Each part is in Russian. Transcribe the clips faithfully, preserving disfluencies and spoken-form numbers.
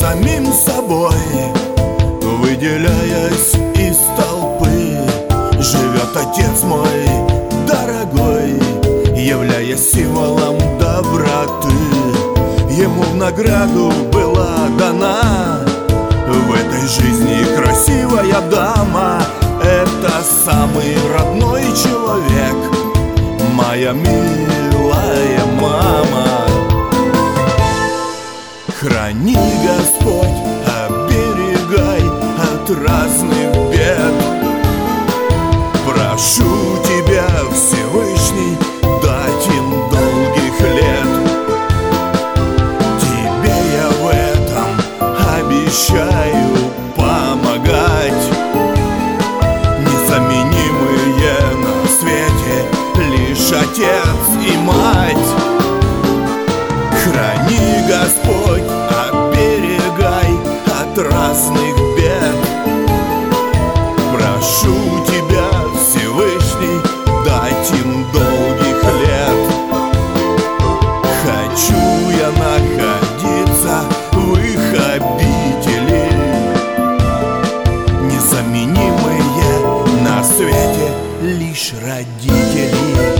самим собой, выделяясь из толпы, живет отец мой дорогой, являясь символом доброты. Ему в награду была дана в этой жизни красивая дама. Это самый родной человек, моя милая мама. Храни, Господь, оберегай от разных бед. Прошу Тебя, Всевышний, дать им долгих лет. Тебе я в этом обещаю помогать. Незаменимые на свете лишь отец и мать. Храни, Господь, оберегай от разных бед. Прошу Тебя, Всевышний, дать им долгих лет. Хочу я находиться в их обители, незаменимые на свете лишь родители.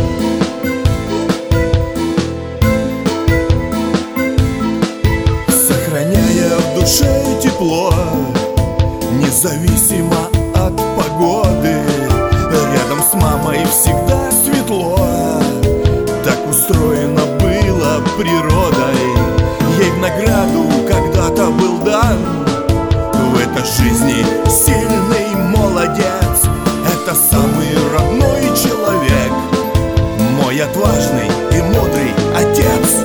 Сохраняя в душе тепло, независимо от погоды, рядом с мамой всегда светло. Так устроено было природой. Ей в награду когда-то был дан в этой жизни сильный молодец. Это самый родной человек, мой отважный и мудрый отец.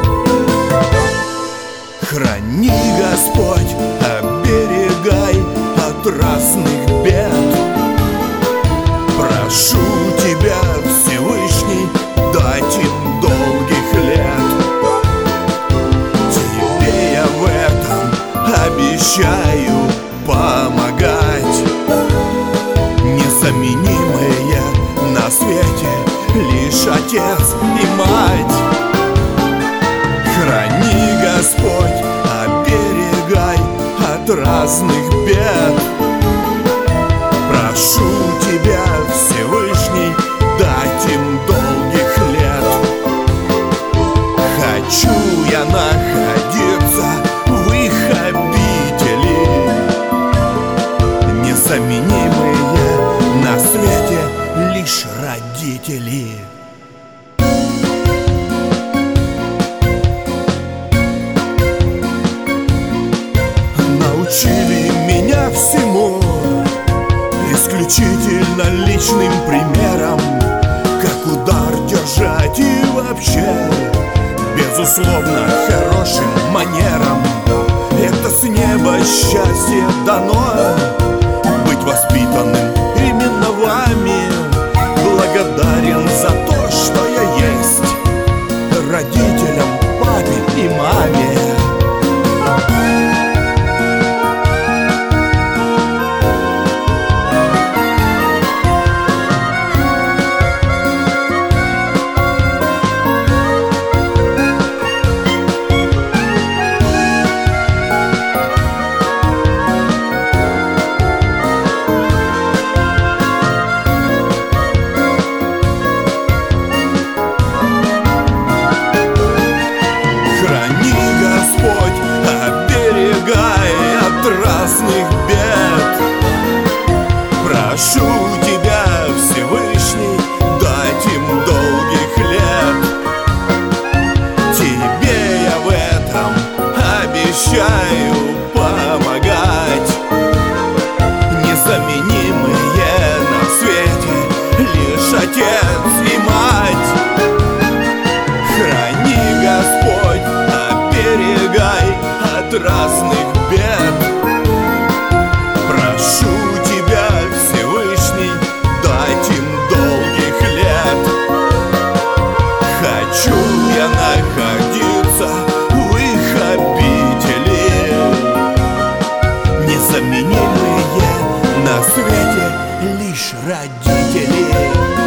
Храни, Господь, оберегай от разных бед. Прошу Тебя, Всевышний, дать им долгих лет. Тебе я в этом обещаю помогать. Незаменимые на свете лишь отец и мать. Храни, Господь, оберегай от разных бед. Прошу Тебя, Всевышний, дать им долгих лет. Хочу я находиться в их обители, незаменимые на свете лишь родители. Научили меня всему исключительно личным примером, как удар держать и вообще, безусловно, хорошим манерам. Это с неба счастье дано, быть воспитанным именно вами. Благодарен за то, что я есть, родителям, папе и маме. Разных бед. Прошу Тебя, Всевышний, дать им долгих лет. Тебе я в этом обещаю помогать. Незаменимые на свете лишь отец и мать. Храни, Господь, оберегай от разных бед. Прошу Тебя, Всевышний, дать им долгих лет. Хочу я находиться в их обители, незаменимые на свете лишь родители.